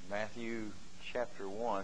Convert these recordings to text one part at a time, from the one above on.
Matthew chapter 1.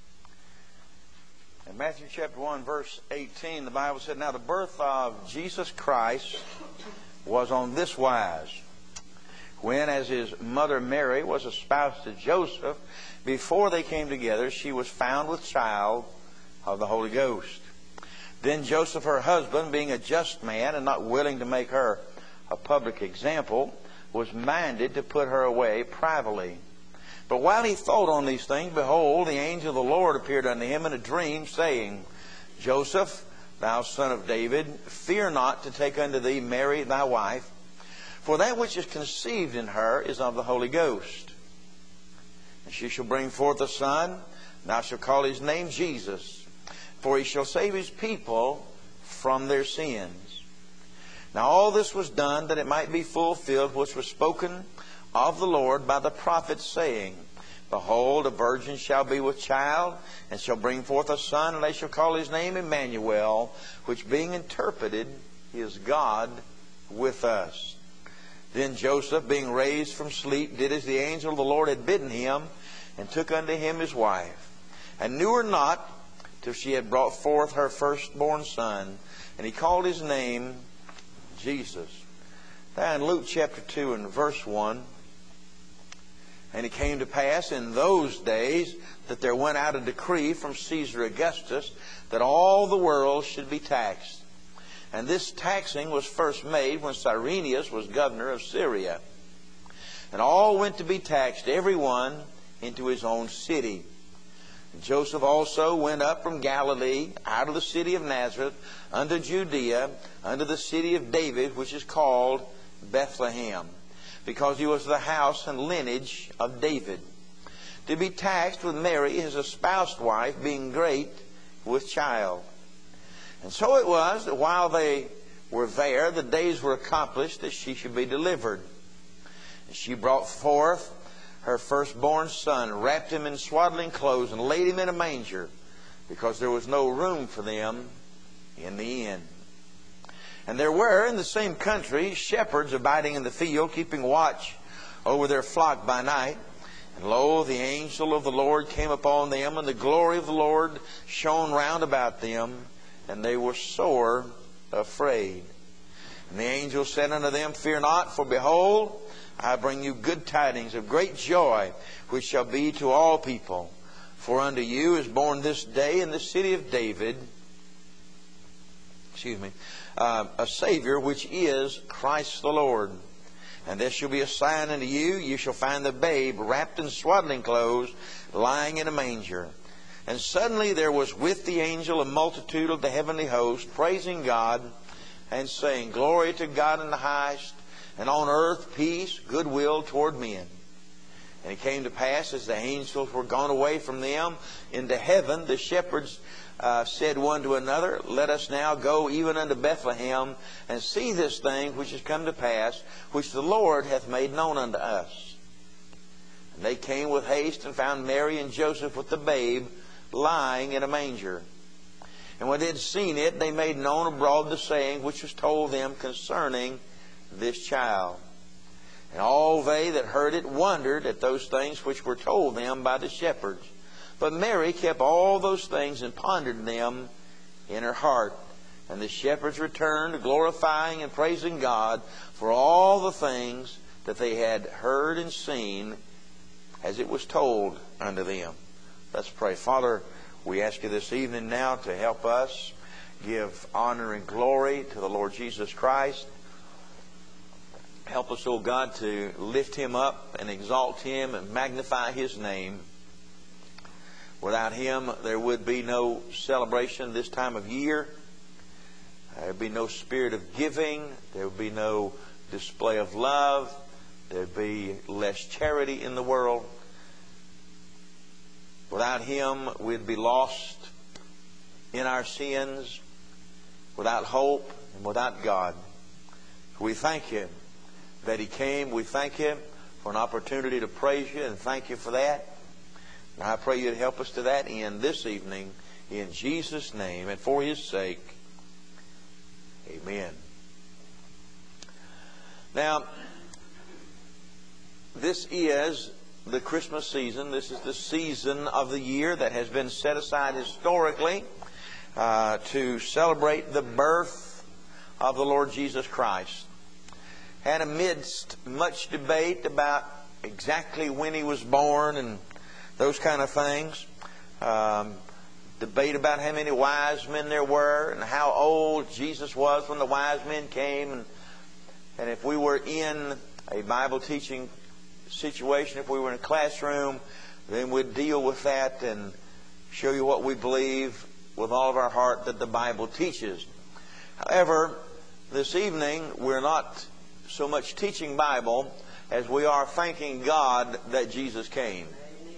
In Matthew chapter 1, verse 18, the Bible said, "Now the birth of Jesus Christ was on this wise, when as his mother Mary was espoused to Joseph, before they came together, she was found with child of the Holy Ghost. Then Joseph, her husband, being a just man and not willing to make her a public example, was minded to put her away privately. But while he thought on these things, behold, the angel of the Lord appeared unto him in a dream, saying, Joseph, thou son of David, fear not to take unto thee Mary thy wife, for that which is conceived in her is of the Holy Ghost. And she shall bring forth a son, and thou shalt call his name Jesus, for he shall save his people from their sins. Now all this was done that it might be fulfilled, which was spoken of the Lord by the prophet, saying, Behold, a virgin shall be with child, and shall bring forth a son, and they shall call his name Emmanuel, which being interpreted is God with us. Then Joseph, being raised from sleep, did as the angel of the Lord had bidden him, and took unto him his wife, and knew her not till she had brought forth her firstborn son, and he called his name Jesus." Now in Luke chapter 2 and verse 1, "And it came to pass in those days that there went out a decree from Caesar Augustus that all the world should be taxed. And this taxing was first made when Cyrenius was governor of Syria. And all went to be taxed, every one into his own city. And Joseph also went up from Galilee, out of the city of Nazareth, unto Judea, unto the city of David, which is called Bethlehem, because he was the house and lineage of David, to be taxed with Mary, his espoused wife, being great with child. And so it was that while they were there, the days were accomplished that she should be delivered. And she brought forth her firstborn son, wrapped him in swaddling clothes, and laid him in a manger, because there was no room for them in the inn. And there were in the same country shepherds abiding in the field, keeping watch over their flock by night. And lo, the angel of the Lord came upon them, and the glory of the Lord shone round about them, and they were sore afraid. And the angel said unto them, Fear not, for behold, I bring you good tidings of great joy, which shall be to all people. For unto you is born this day in the city of David, a Savior, which is Christ the Lord. And this shall be a sign unto you, you shall find the babe wrapped in swaddling clothes, lying in a manger. And suddenly there was with the angel a multitude of the heavenly host, praising God, and saying, Glory to God in the highest, and on earth peace, goodwill toward men. And it came to pass, as the angels were gone away from them into heaven, the shepherds said one to another, Let us now go even unto Bethlehem, and see this thing which is come to pass, which the Lord hath made known unto us. And they came with haste, and found Mary and Joseph with the babe lying in a manger. And when they had seen it, they made known abroad the saying which was told them concerning this child. And all they that heard it wondered at those things which were told them by the shepherds. But Mary kept all those things and pondered them in her heart. And the shepherds returned, glorifying and praising God for all the things that they had heard and seen, as it was told unto them." Let's pray. Father, we ask you this evening now to help us give honor and glory to the Lord Jesus Christ. Help us, O God, to lift Him up and exalt Him and magnify His name. Without Him, there would be no celebration this time of year. There would be no spirit of giving. There would be no display of love. There would be less charity in the world. Without Him, we'd be lost in our sins, without hope, and without God. We thank you that He came. We thank you for an opportunity to praise you, and thank you for that. And I pray you to help us to that end this evening, in Jesus' name and for His sake. Amen. Now, this is the Christmas season. This is the season of the year that has been set aside historically to celebrate the birth of the Lord Jesus Christ. And amidst much debate about exactly when He was born and those kind of things, debate about how many wise men there were and how old Jesus was when the wise men came, and if we were in a Bible teaching situation, if we were in a classroom, then we'd deal with that and show you what we believe with all of our heart that the Bible teaches. However, this evening we're not so much teaching Bible as we are thanking God that Jesus came.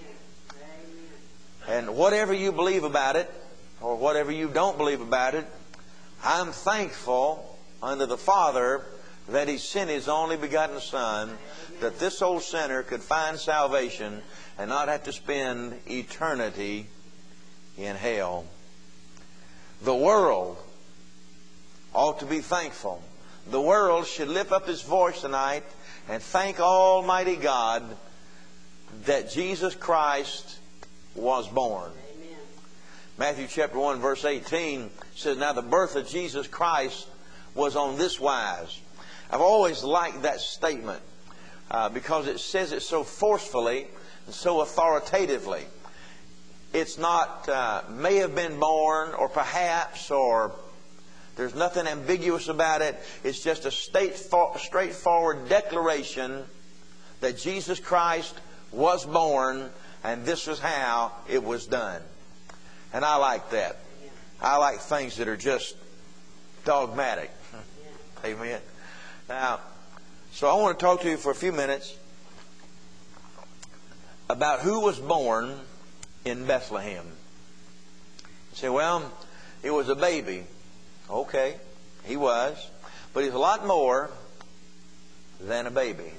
And whatever you believe about it, or whatever you don't believe about it, I'm thankful unto the Father that He sent His only begotten Son, that this old sinner could find salvation and not have to spend eternity in hell. The world ought to be thankful. The world should lift up its voice tonight and thank Almighty God that Jesus Christ was born. Amen. Matthew chapter 1 verse 18 says, "Now the birth of Jesus Christ was on this wise." I've always liked that statement because it says it so forcefully and so authoritatively. It's not may have been born or perhaps, or there's nothing ambiguous about it. It's just a straightforward declaration that Jesus Christ was born, and this is how it was done. And I like that. I like things that are just dogmatic. Amen. Now, so I want to talk to you for a few minutes about who was born in Bethlehem. You say, well, it was a baby. Okay, he was. But he's a lot more than a baby.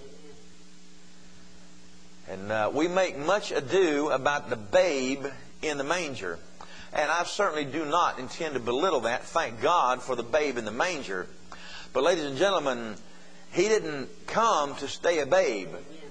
And we make much ado about the babe in the manger. And I certainly do not intend to belittle that. Thank God for the babe in the manger. But ladies and gentlemen, He didn't come to stay a babe.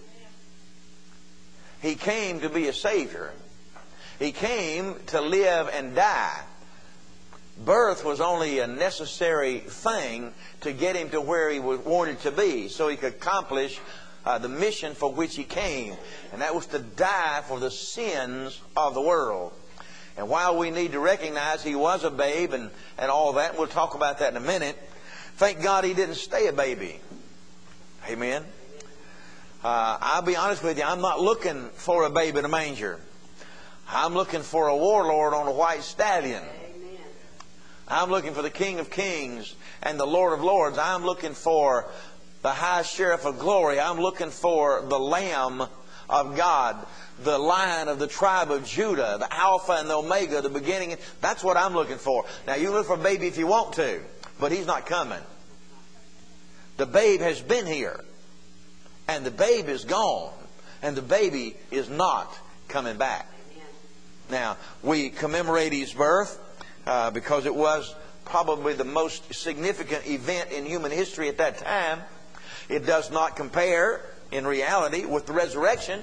He came to be a Savior. He came to live and die. Birth was only a necessary thing to get Him to where He wanted to be, so He could accomplish the mission for which He came, and that was to die for the sins of the world. And while we need to recognize He was a babe and all that, we'll talk about that in a minute, thank God He didn't stay a baby. Amen. I'll be honest with you, I'm not looking for a babe in a manger. I'm looking for a warlord on a white stallion. I'm looking for the King of Kings and the Lord of Lords. I'm looking for the High Sheriff of Glory. I'm looking for the Lamb of God, the Lion of the tribe of Judah, the Alpha and the Omega, the beginning. That's what I'm looking for. Now, you look for a baby if you want to, but He's not coming. The babe has been here, and the babe is gone, and the baby is not coming back. Now, we commemorate His birth because it was probably the most significant event in human history at that time. It does not compare, in reality, with the resurrection.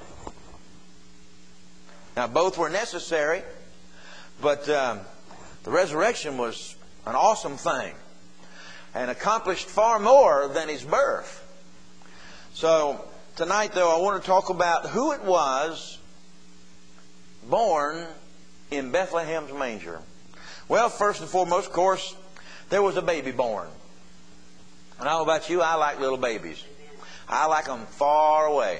Now, both were necessary, but the resurrection was an awesome thing and accomplished far more than His birth. So, tonight, though, I want to talk about who it was born in Bethlehem's manger. Well, first and foremost, of course, there was a baby born. And I don't know about you, I like little babies. I like them far away.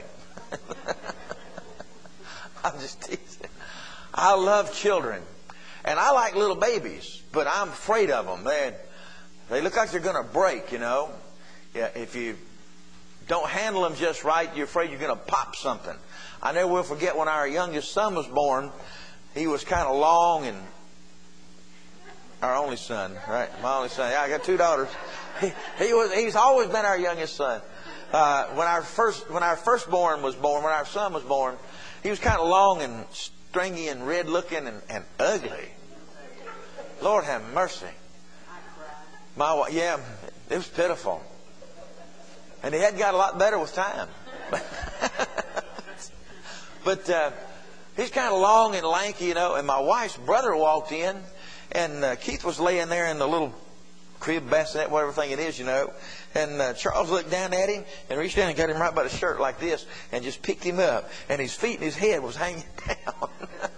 I'm just teasing. I love children. And I like little babies, but I'm afraid of them. They look like they're going to break, you know. Yeah, if you don't handle them just right, you're afraid you're going to pop something. I never will forget when our youngest son was born. He was kind of long, and our only son, right? My only son. Yeah, I got two daughters. He's always been our youngest son. When our firstborn was born, when our son was born, he was kind of long and stringy and red looking and ugly. Lord have mercy. Yeah, it was pitiful. And he had got a lot better with time. But he's kind of long and lanky, you know. And my wife's brother walked in, and Keith was laying there in the little crib, bassinet, whatever thing it is, you know. And Charles looked down at him and reached down and got him right by the shirt like this and just picked him up. And his feet and his head was hanging down.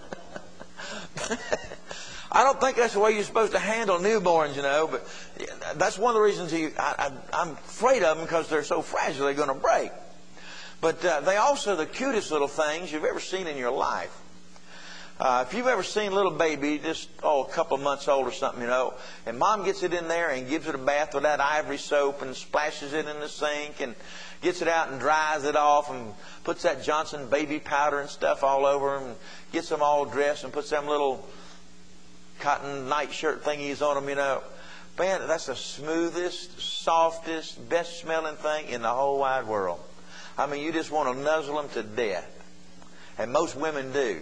I don't think that's the way you're supposed to handle newborns, you know. But that's one of the reasons I'm afraid of them, because they're so fragile, they're going to break. But they also the cutest little things you've ever seen in your life. If you've ever seen a little baby, just a couple of months old or something, you know, and mom gets it in there and gives it a bath with that ivory soap and splashes it in the sink and gets it out and dries it off and puts that Johnson baby powder and stuff all over them and gets them all dressed and puts them little cotton nightshirt thingies on them, you know. Man, that's the smoothest, softest, best smelling thing in the whole wide world. I mean, you just want to nuzzle them to death. And most women do.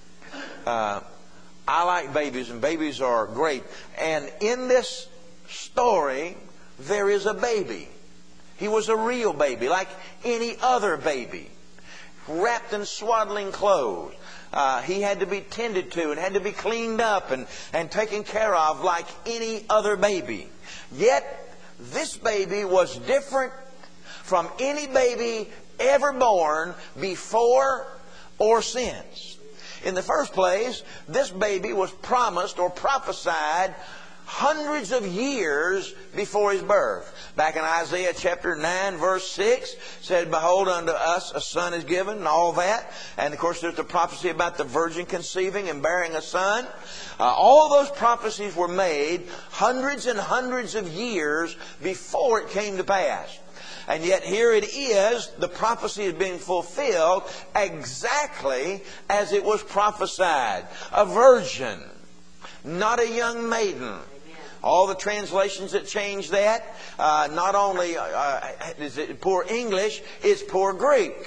I like babies, and babies are great. And in this story, there is a baby. He was a real baby, like any other baby, wrapped in swaddling clothes. He had to be tended to and had to be cleaned up and taken care of like any other baby. Yet, this baby was different from any baby ever born before or since. In the first place, this baby was promised or prophesied hundreds of years before his birth. Back in Isaiah chapter 9 verse 6 said, "Behold, unto us a son is given," and all that. And of course there's the prophecy about the virgin conceiving and bearing a son. All those prophecies were made hundreds and hundreds of years before it came to pass. And yet here it is, the prophecy is being fulfilled exactly as it was prophesied. A virgin, not a young maiden. All the translations that change that, not only is it poor English, it's poor Greek.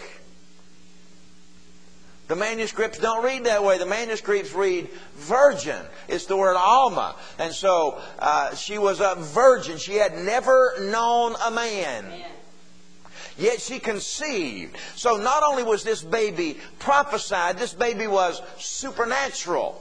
The manuscripts don't read that way. The manuscripts read virgin. It's the word Alma. And so she was a virgin. She had never known a man. Yet she conceived. So not only was this baby prophesied, this baby was supernatural.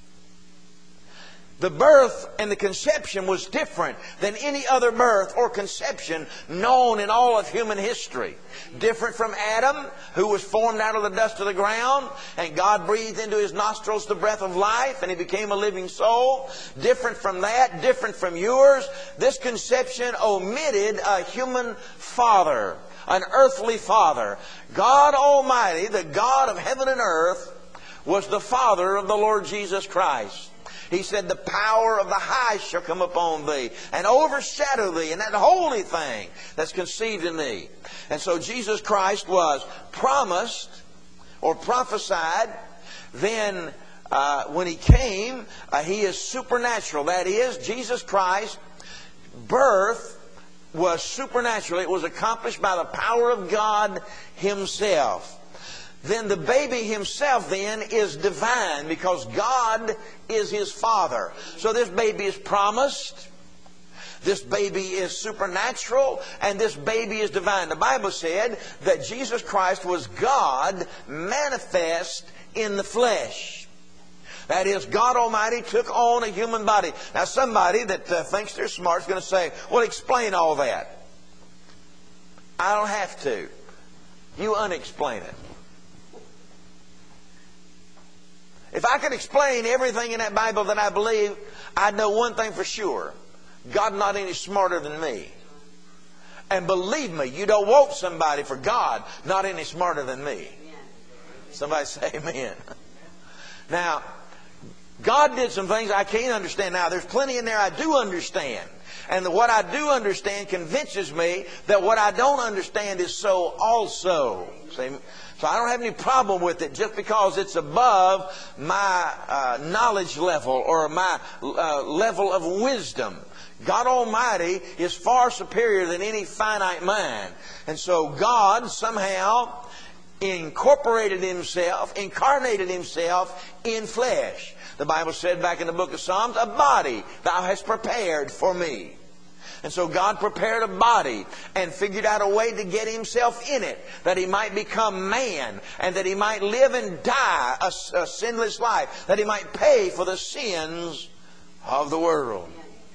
The birth and the conception was different than any other birth or conception known in all of human history. Different from Adam, who was formed out of the dust of the ground, and God breathed into his nostrils the breath of life, and he became a living soul. Different from that, different from yours. This conception omitted a human father, an earthly father. God Almighty, the God of heaven and earth, was the Father of the Lord Jesus Christ. He said, "The power of the high shall come upon thee and overshadow thee, and that holy thing that's conceived in thee." And so Jesus Christ was promised or prophesied. Then when he came, he is supernatural. That is, Jesus Christ's birth was supernatural. It was accomplished by the power of God himself. Then the baby himself then is divine, because God is his Father. So this baby is promised, this baby is supernatural, and this baby is divine. The Bible said that Jesus Christ was God manifest in the flesh. That is, God Almighty took on a human body. Now somebody that thinks they're smart is going to say, "Well, explain all that." I don't have to. You unexplain it. If I could explain everything in that Bible that I believe, I'd know one thing for sure. God's not any smarter than me. And believe me, you don't want somebody for God not any smarter than me. Somebody say amen. Now, God did some things I can't understand. Now, there's plenty in there I do understand. And what I do understand convinces me that what I don't understand is so also. See? So I don't have any problem with it just because it's above my knowledge level or my level of wisdom. God Almighty is far superior than any finite mind. And so God somehow incarnated himself in flesh. The Bible said back in the book of Psalms, "A body thou hast prepared for me." And so God prepared a body and figured out a way to get himself in it, that he might become man and that he might live and die a sinless life, that he might pay for the sins of the world.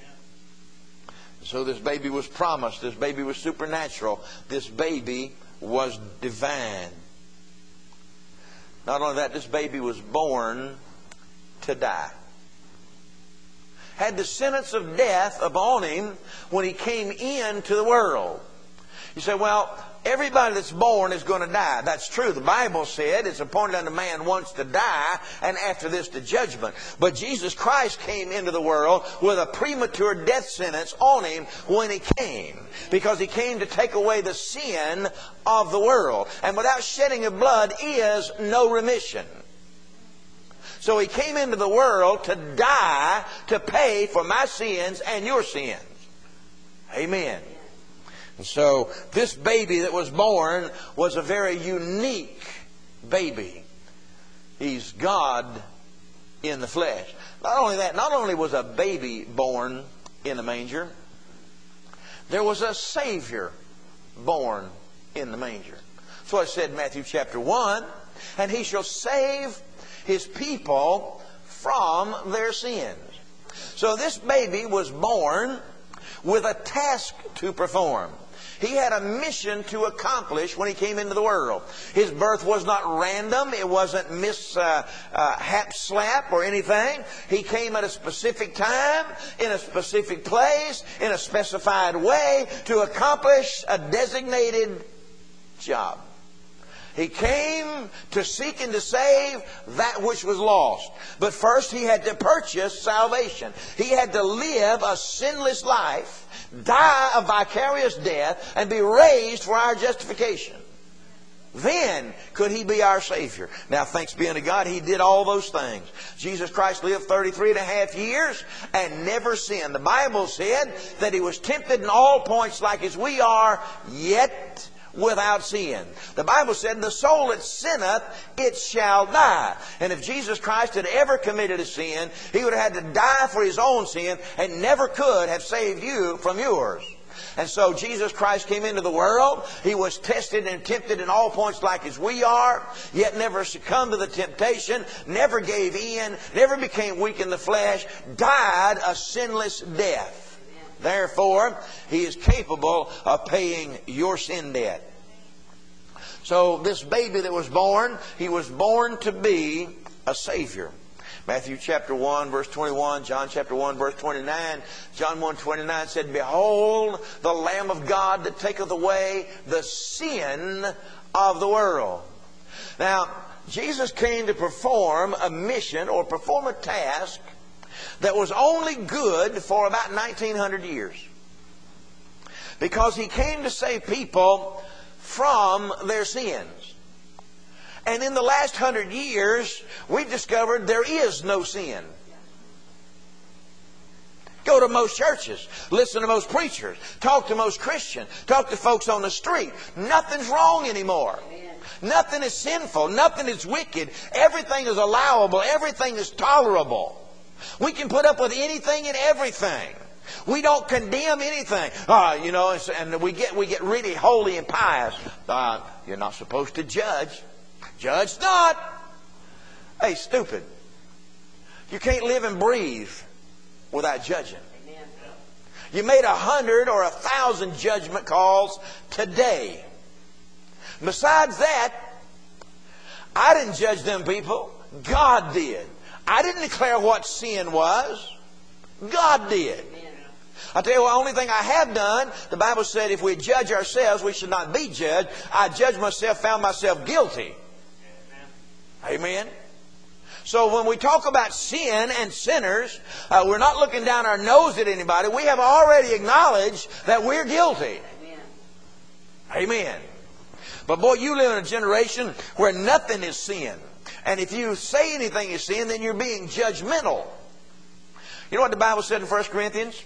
So this baby was promised. This baby was supernatural. This baby was divine. Not only that, this baby was born to die. Had the sentence of death upon him when he came into the world. You say, well, everybody that's born is going to die. That's true. The Bible said it's appointed unto man once to die, and after this the judgment. But Jesus Christ came into the world with a premature death sentence on him when he came, because he came to take away the sin of the world. And without shedding of blood is no remission. So he came into the world to die, to pay for my sins and your sins. Amen. And so this baby that was born was a very unique baby. He's God in the flesh. Not only that, not only was a baby born in the manger, there was a Savior born in the manger. That's what it said in Matthew chapter 1. And he shall save his people from their sins. So this baby was born with a task to perform. He had a mission to accomplish when he came into the world. His birth was not random. It wasn't hap slap or anything. He came at a specific time, in a specific place, in a specified way to accomplish a designated job. He came to seek and to save that which was lost. But first he had to purchase salvation. He had to live a sinless life, die a vicarious death, and be raised for our justification. Then could he be our Savior. Now, thanks be unto God, he did all those things. Jesus Christ lived 33 and a half years and never sinned. The Bible said that he was tempted in all points like as we are, yet without sin. The Bible said, the soul that sinneth, it shall die. And if Jesus Christ had ever committed a sin, he would have had to die for his own sin and never could have saved you from yours. And so Jesus Christ came into the world. He was tested and tempted in all points like as we are, yet never succumbed to the temptation, never gave in, never became weak in the flesh, died a sinless death. Therefore, he is capable of paying your sin debt. So this baby that was born, he was born to be a Savior. Matthew chapter 1 verse 21, John chapter 1 verse 29. John 1:29 said, behold the Lamb of God that taketh away the sin of the world. Now, Jesus came to perform a mission or perform a task that was only good for about 1900 years. Because he came to save people from their sins. And in the last 100 years, we've discovered there is no sin. Go to most churches, listen to most preachers, talk to most Christians, talk to folks on the street. Nothing's wrong anymore. Nothing is sinful. Nothing is wicked. Everything is allowable. Everything is tolerable. We can put up with anything and everything. We don't condemn anything. And we get really holy and pious. You're not supposed to judge. Judge not. Hey, stupid. You can't live and breathe without judging. You made 100 or 1,000 judgment calls today. Besides that, I didn't judge them people. God did. I didn't declare what sin was. God did. I tell you what, the only thing I have done, the Bible said if we judge ourselves, we should not be judged. I judged myself, found myself guilty. Amen. So when we talk about sin and sinners, we're not looking down our nose at anybody. We have already acknowledged that we're guilty. Amen. But boy, you live in a generation where nothing is sin. And if you say anything is sin, then you're being judgmental. You know what the Bible said in 1 Corinthians?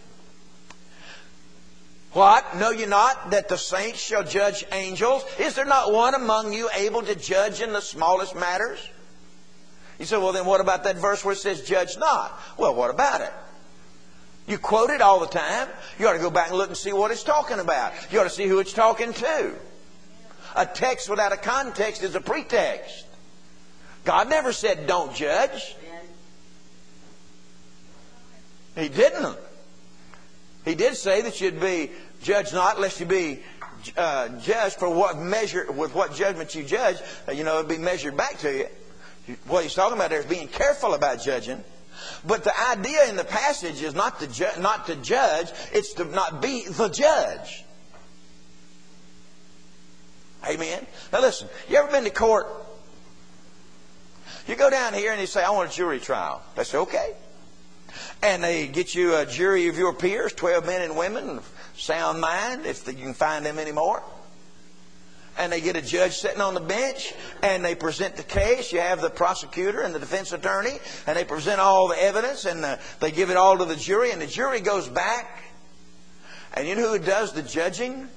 What? Know ye not that the saints shall judge angels? Is there not one among you able to judge in the smallest matters? You say, well, then what about that verse where it says judge not? Well, what about it? You quote it all the time. You ought to go back and look and see what it's talking about. You ought to see who it's talking to. A text without a context is a pretext. God never said don't judge. He didn't. He did say that you'd be judged not lest you be judged for what measure, with what judgment you judge, it'd be measured back to you. What he's talking about there is being careful about judging. But the idea in the passage is not to judge, it's to not be the judge. Amen. Now listen, you ever been to court? You go down here and you say, I want a jury trial. They say, okay. And they get you a jury of your peers, 12 men and women, of sound mind, if you can find them anymore. And they get a judge sitting on the bench, and they present the case. You have the prosecutor and the defense attorney, and they present all the evidence, and they give it all to the jury, and the jury goes back. And you know who does the judging?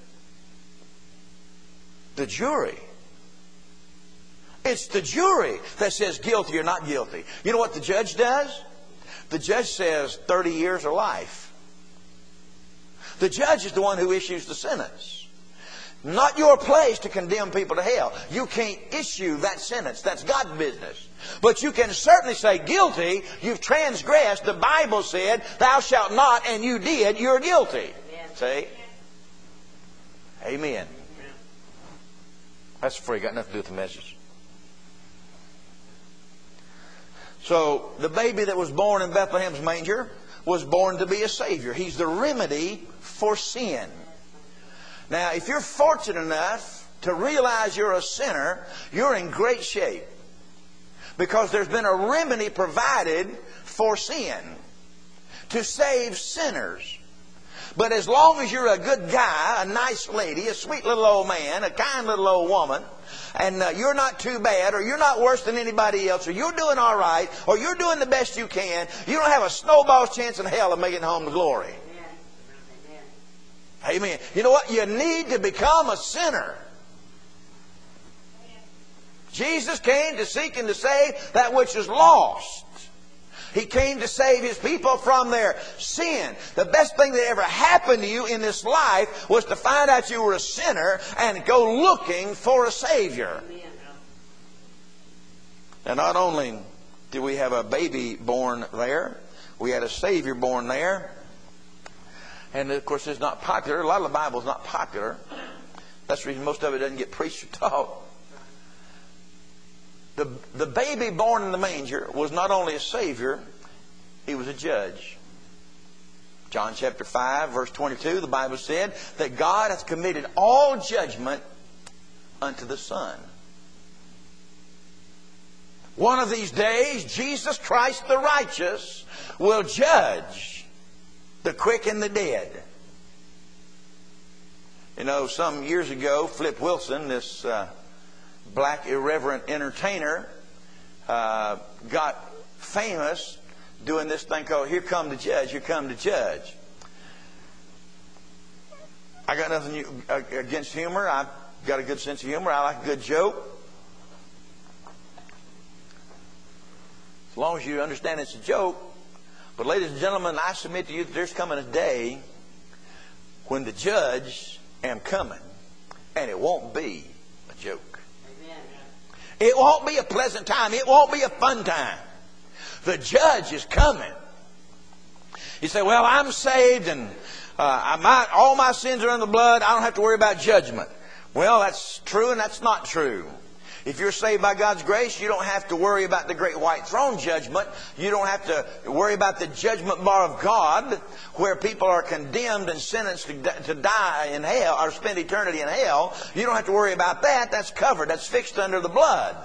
The jury. It's the jury that says guilty or not guilty. You know what the judge does? The judge says 30 years or life. The judge is the one who issues the sentence. Not your place to condemn people to hell. You can't issue that sentence. That's God's business. But you can certainly say guilty. You've transgressed. The Bible said, thou shalt not, and you did. You're guilty. Amen. See? Amen. That's free. Got nothing to do with the message. So, the baby that was born in Bethlehem's manger was born to be a Savior. He's the remedy for sin. Now, if you're fortunate enough to realize you're a sinner, you're in great shape. Because there's been a remedy provided for sin to save sinners. But as long as you're a good guy, a nice lady, a sweet little old man, a kind little old woman, and you're not too bad, or you're not worse than anybody else, or you're doing all right, or you're doing the best you can, you don't have a snowball's chance in hell of making it home to glory. Amen. You know what? You need to become a sinner. Jesus came to seek and to save that which is lost. He came to save His people from their sin. The best thing that ever happened to you in this life was to find out you were a sinner and go looking for a Savior. And not only did we have a baby born there, we had a Savior born there. And of course it's not popular. A lot of the Bible is not popular. That's the reason most of it doesn't get preached or taught. The baby born in the manger was not only a Savior, He was a judge. John chapter 5 verse 22, the Bible said that God hath committed all judgment unto the Son. One of these days, Jesus Christ the righteous will judge the quick and the dead. You know, some years ago, Flip Wilson, this black irreverent entertainer, got famous doing this thing called Here Come the Judge, Here Come the Judge. I got nothing against humor. I've got a good sense of humor. I like a good joke. As long as you understand it's a joke. But ladies and gentlemen, I submit to you that there's coming a day when the judge am coming, and it won't be a joke. Amen. It won't be a pleasant time. It won't be a fun time. The judge is coming. You say, well, I'm saved and all my sins are in the blood. I don't have to worry about judgment. Well, that's true and that's not true. If you're saved by God's grace, you don't have to worry about the great white throne judgment. You don't have to worry about the judgment bar of God, where people are condemned and sentenced to die in hell, or spend eternity in hell. You don't have to worry about that. That's covered. That's fixed under the blood.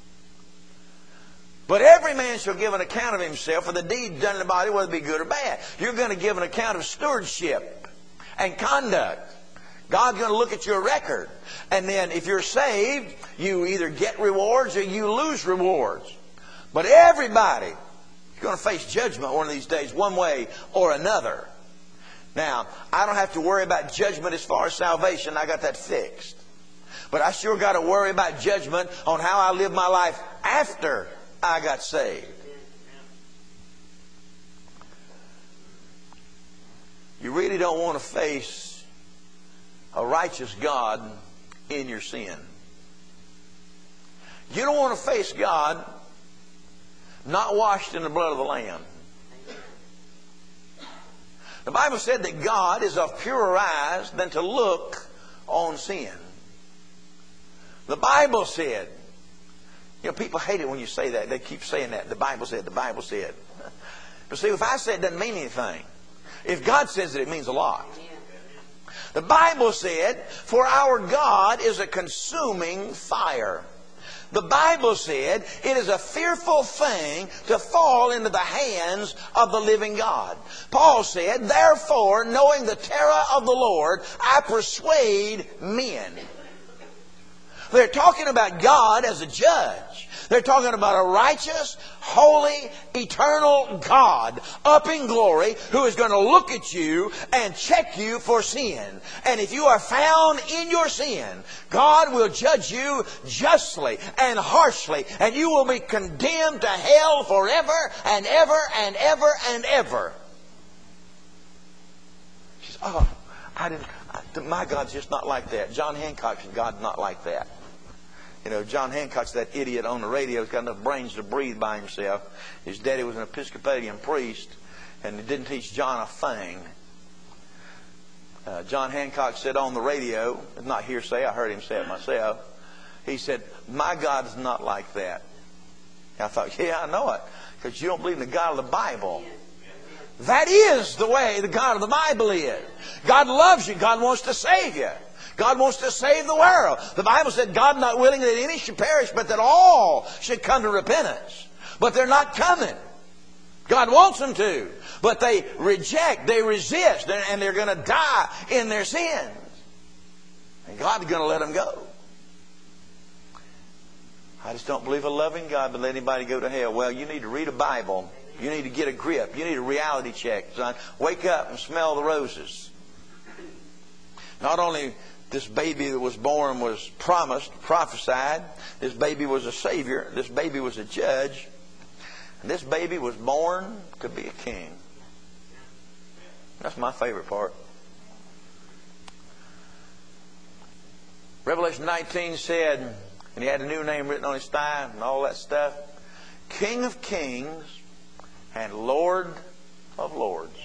But every man shall give an account of himself for the deed done in the body, whether it be good or bad. You're going to give an account of stewardship and conduct. God's going to look at your record. And then if you're saved, you either get rewards or you lose rewards. But everybody is going to face judgment one of these days, one way or another. Now, I don't have to worry about judgment as far as salvation. I got that fixed. But I sure got to worry about judgment on how I live my life after I got saved. You really don't want to face a righteous God in your sin. You don't want to face God not washed in the blood of the Lamb. The Bible said that God is of purer eyes than to look on sin. The Bible said, you know, people hate it when you say that. They keep saying that. The Bible said, the Bible said. But see, if I say it, doesn't mean anything. If God says it, it means a lot. The Bible said, for our God is a consuming fire. The Bible said, it is a fearful thing to fall into the hands of the living God. Paul said, therefore, knowing the terror of the Lord, I persuade men. They're talking about God as a judge. They're talking about a righteous, holy, eternal God up in glory who is going to look at you and check you for sin. And if you are found in your sin, God will judge you justly and harshly, and you will be condemned to hell forever and ever and ever and ever. She says, oh, my God's just not like that. John Hancock's God's not like that. You know, John Hancock's that idiot on the radio who's got enough brains to breathe by himself. His daddy was an Episcopalian priest, and he didn't teach John a thing. John Hancock said on the radio, it's not hearsay, I heard him say it myself, he said, my God's not like that. And I thought, yeah, I know it, because you don't believe in the God of the Bible. That is the way the God of the Bible is. God loves you. God wants to save you. God wants to save the world. The Bible said God not willing that any should perish, but that all should come to repentance. But they're not coming. God wants them to. But they reject, they resist, and they're going to die in their sins. And God's going to let them go. I just don't believe a loving God would let anybody go to hell. Well, you need to read a Bible. You need to get a grip. You need a reality check, son. Wake up and smell the roses. Not only this baby that was born was promised, prophesied. This baby was a Savior. This baby was a judge. And this baby was born to be a king. That's my favorite part. Revelation 19 said, and he had a new name written on his thigh and all that stuff, King of Kings and Lord of Lords.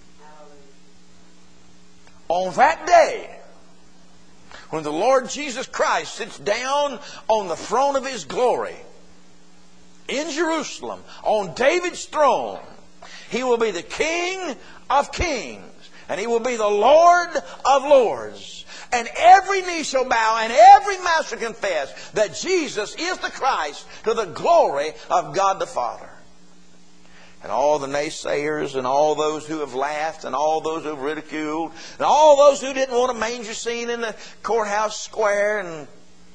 On that day, when the Lord Jesus Christ sits down on the throne of His glory in Jerusalem, on David's throne, He will be the King of Kings and He will be the Lord of Lords. And every knee shall bow and every mouth shall confess that Jesus is the Christ, to the glory of God the Father. And all the naysayers and all those who have laughed and all those who have ridiculed and all those who didn't want a manger scene in the courthouse square, and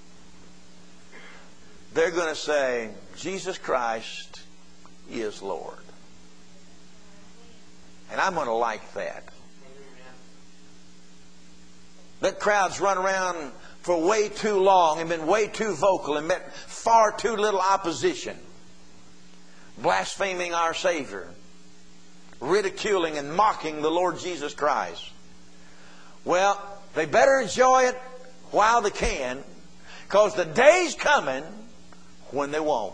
they're going to say, Jesus Christ is Lord. And I'm going to like that. That crowd's run around for way too long and been way too vocal and met far too little opposition. Blaspheming our Savior, ridiculing and mocking the Lord Jesus Christ. Well, they better enjoy it while they can, because the day's coming when they won't.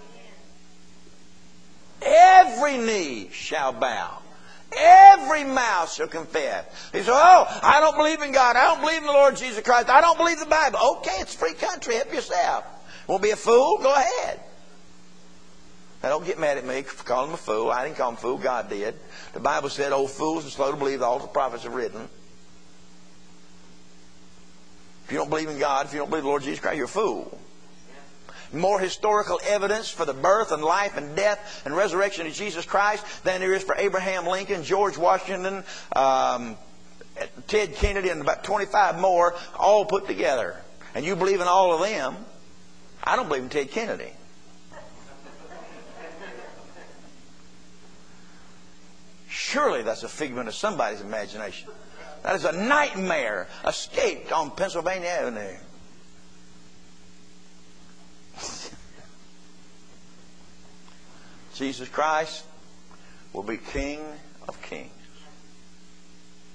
Every knee shall bow. Every mouth shall confess. He said, oh, I don't believe in God. I don't believe in the Lord Jesus Christ. I don't believe the Bible. Okay, it's a free country. Help yourself. Won't be a fool? Go ahead. Now, don't get mad at me for calling him a fool. I didn't call him a fool. God did. The Bible said, oh, fools and slow to believe all the prophets have written. If you don't believe in God, if you don't believe in the Lord Jesus Christ, you're a fool. More historical evidence for the birth and life and death and resurrection of Jesus Christ than there is for Abraham Lincoln, George Washington, Ted Kennedy, and about 25 more, all put together. And you believe in all of them. I don't believe in Ted Kennedy. Surely that's a figment of somebody's imagination. That is a nightmare escaped on Pennsylvania Avenue. Jesus Christ will be King of Kings.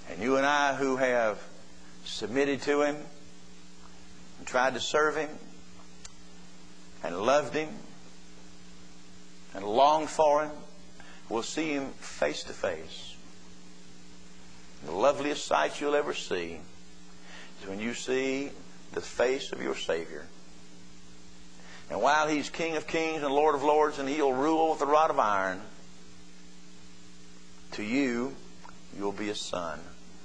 And you and I who have submitted to Him and tried to serve Him and loved Him and longed for Him will see Him face to face. The loveliest sight you'll ever see is when you see the face of your Savior. And while He's King of Kings and Lord of Lords and He'll rule with a rod of iron, to you, you'll be a son.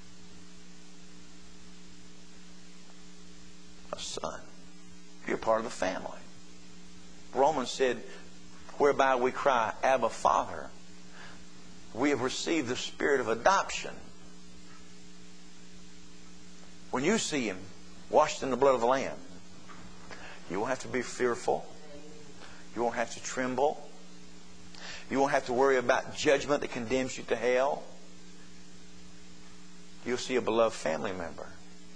A son. You're part of the family. Romans said, whereby we cry, Abba, Father. We have received the spirit of adoption. When you see Him washed in the blood of the Lamb, you won't have to be fearful. You won't have to tremble. You won't have to worry about judgment that condemns you to hell. You'll see a beloved family member.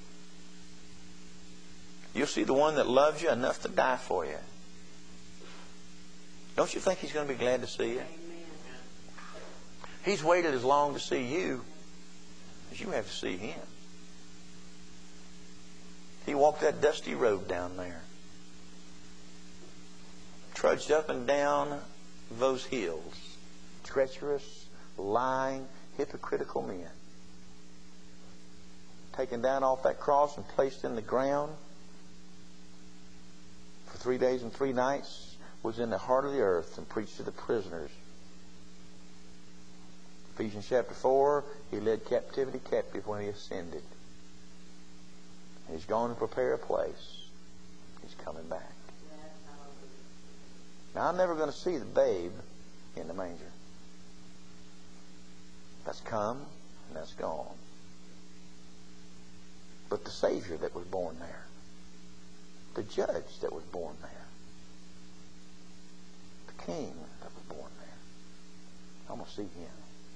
You'll see the one that loves you enough to die for you. Don't you think He's going to be glad to see you? He's waited as long to see you as you have to see Him. He walked that dusty road down there. Trudged up and down those hills. Treacherous, lying, hypocritical men. Taken down off that cross and placed in the ground for 3 days and 3 nights. Was in the heart of the earth and preached to the prisoners. Ephesians chapter 4, He led captivity captive when He ascended. He's gone to prepare a place. He's coming back. Now, I'm never going to see the babe in the manger. That's come and that's gone. But the Savior that was born there, the Judge that was born there, the King that was born there, I'm going to see Him.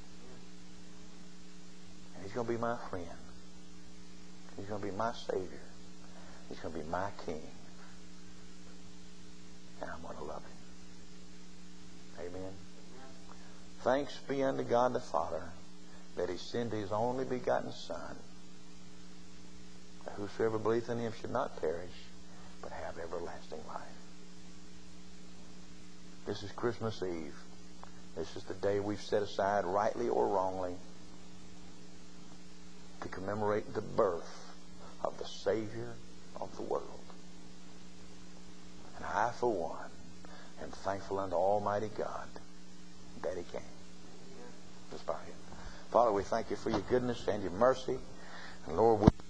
And He's going to be my friend. He's going to be my Savior. He's going to be my King. And I'm going to love Him. Amen. Thanks be unto God the Father that He sent His only begotten Son, that whosoever believeth in Him should not perish, but have everlasting life. This is Christmas Eve. This is the day we've set aside, rightly or wrongly, to commemorate the birth of the Savior of the world. And I, for one, am thankful unto Almighty God that He came. Let's bow here. Father, we thank You for Your goodness and Your mercy. And Lord, we